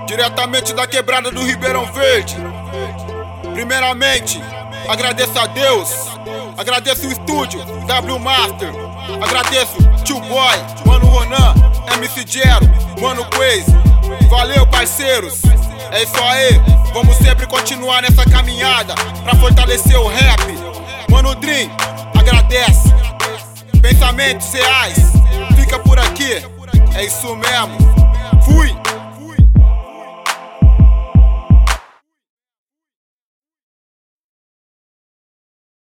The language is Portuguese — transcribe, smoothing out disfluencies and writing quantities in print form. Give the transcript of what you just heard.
Diretamente da quebrada do Ribeirão Verde. Primeiramente, agradeço a Deus, agradeço o estúdio W Master, agradeço Tio Boy, Mano Ronan, MC Jero, Mano Quaze. Valeu, parceiros, é isso aí. Vamos sempre continuar nessa caminhada pra fortalecer o rap. Mano Dream, agradece. Pensamentos reais, fica por aqui, é isso mesmo. Fui.